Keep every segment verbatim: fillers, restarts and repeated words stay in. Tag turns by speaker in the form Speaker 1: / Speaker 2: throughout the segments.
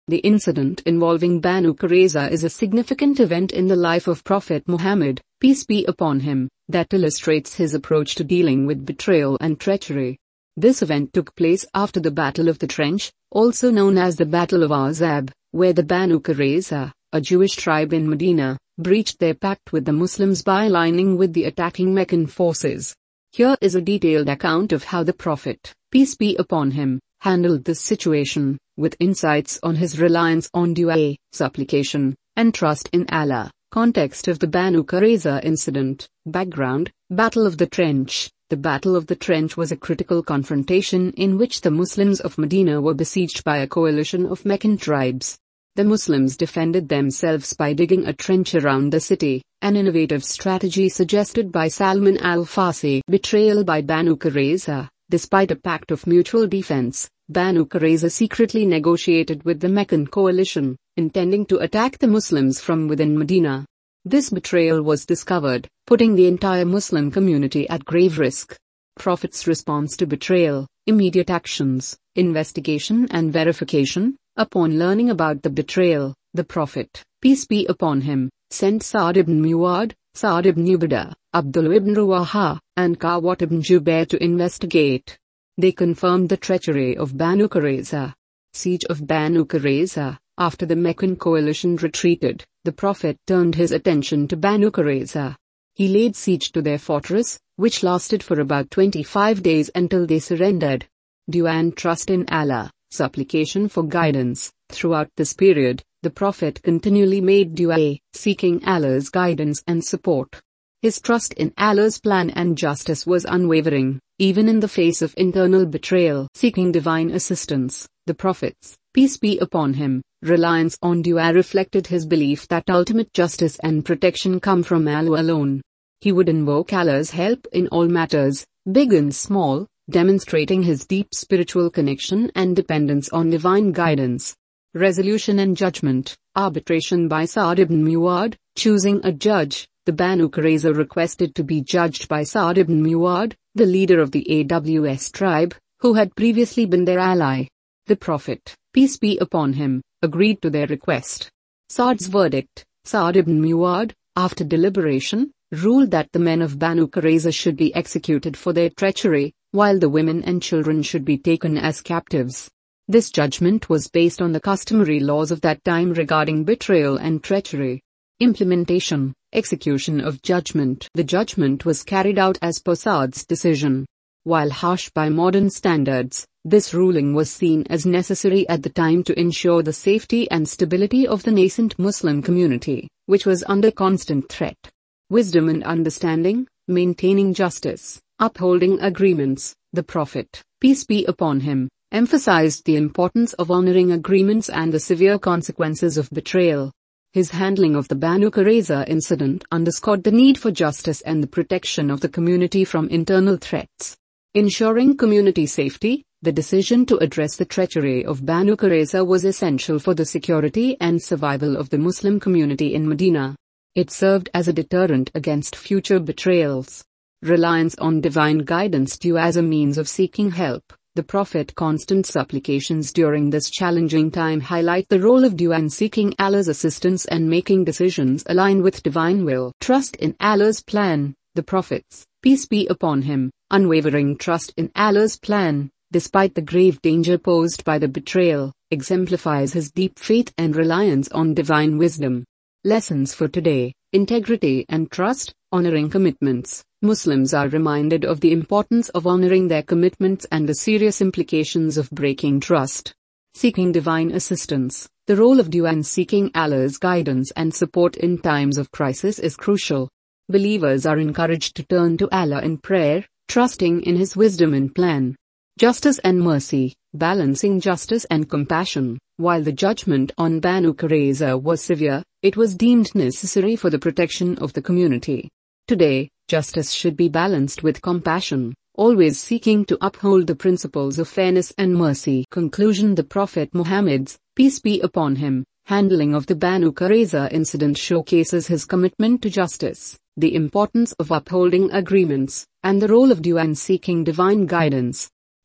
Speaker 1: The incident involving Banu Qurayza is a significant event in the life of Prophet Muhammad, peace be upon him, that illustrates his approach to dealing with betrayal and treachery. This event took place after the Battle of the Trench, also known as the Battle of Ahzab, where the Banu Qurayza, a Jewish tribe in Medina, breached their pact with the Muslims by aligning with the attacking Meccan forces. Here is a detailed account of how the Prophet, peace be upon him, handled this situation, with insights on his reliance on dua, supplication, and trust in Allah. Context of the Banu Qurayza incident. Background: Battle of the Trench. The Battle of the Trench was a critical confrontation in which the Muslims of Medina were besieged by a coalition of Meccan tribes. The Muslims defended themselves by digging a trench around the city, an innovative strategy suggested by Salman al-Farsi. Betrayal by Banu Qurayza. Despite a pact of mutual defense, Banu Qurayza secretly negotiated with the Meccan coalition, intending to attack the Muslims from within Medina. This betrayal was discovered, putting the entire Muslim community at grave risk. Prophet's response to betrayal: immediate actions, investigation and verification. Upon learning about the betrayal, the Prophet, peace be upon him, sent Sa'd ibn Mu'adh, Sa'd ibn Ubadah, Abdullah ibn Rawaha, and Kawat ibn Jubair to investigate. They confirmed the treachery of Banu Qurayza. Siege of Banu Qurayza. After the Meccan coalition retreated, the Prophet turned his attention to Banu Qurayza. He laid siege to their fortress, which lasted for about twenty-five days until they surrendered. Dua and trust in Allah, supplication for guidance. Throughout this period, the Prophet continually made dua, seeking Allah's guidance and support. His trust in Allah's plan and justice was unwavering, even in the face of internal betrayal. Seeking divine assistance. The Prophet's, peace be upon him, reliance on dua reflected his belief that ultimate justice and protection come from Allah alone. He would invoke Allah's help in all matters, big and small, demonstrating his deep spiritual connection and dependence on divine guidance. Resolution and judgment. Arbitration by Sa'd ibn Mu'adh. Choosing a judge. The Banu Qurayza requested to be judged by Sa'd ibn Mu'adh, the leader of the Aws tribe, who had previously been their ally. The Prophet, peace be upon him, agreed to their request. Sa'd's verdict. Sa'd ibn Mu'adh, after deliberation, ruled that the men of Banu Qurayza should be executed for their treachery, while the women and children should be taken as captives. This judgment was based on the customary laws of that time regarding betrayal and treachery. Implementation, execution of judgment. The judgment was carried out as per Sa'd's decision. While harsh by modern standards, this ruling was seen as necessary at the time to ensure the safety and stability of the nascent Muslim community, which was under constant threat. Wisdom and understanding, maintaining justice, upholding agreements. The Prophet, peace be upon him, emphasized the importance of honoring agreements and the severe consequences of betrayal. His handling of the Banu Qurayza incident underscored the need for justice and the protection of the community from internal threats. Ensuring community safety, the decision to address the treachery of Banu Qurayza was essential for the security and survival of the Muslim community in Medina. It served as a deterrent against future betrayals. Reliance on divine guidance due as a means of seeking help. The Prophet's constant supplications during this challenging time highlight the role of dua in seeking Allah's assistance and making decisions aligned with divine will. Trust in Allah's plan. The Prophet's, peace be upon him, unwavering trust in Allah's plan, despite the grave danger posed by the betrayal, exemplifies his deep faith and reliance on divine wisdom. Lessons for today: integrity and trust, honoring commitments. Muslims are reminded of the importance of honoring their commitments and the serious implications of breaking trust. Seeking divine assistance. The role of dua in seeking Allah's guidance and support in times of crisis is crucial. Believers are encouraged to turn to Allah in prayer, trusting in His wisdom and plan. Justice and mercy, balancing justice and compassion. While the judgment on Banu Qurayza was severe, it was deemed necessary for the protection of the community. Today, justice should be balanced with compassion, always seeking to uphold the principles of fairness and mercy. Conclusion: The Prophet Muhammad's, peace be upon him, handling of the Banu Qurayza incident showcases his commitment to justice, the importance of upholding agreements, and the role of dua in seeking divine guidance.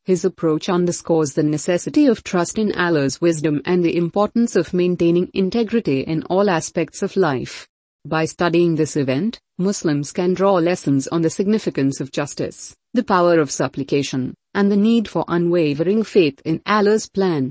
Speaker 1: His approach underscores the necessity of trust in Allah's wisdom and the importance of maintaining integrity in all aspects of life. By studying this event, Muslims can draw lessons on the significance of justice, the power of supplication, and the need for unwavering faith in Allah's plan.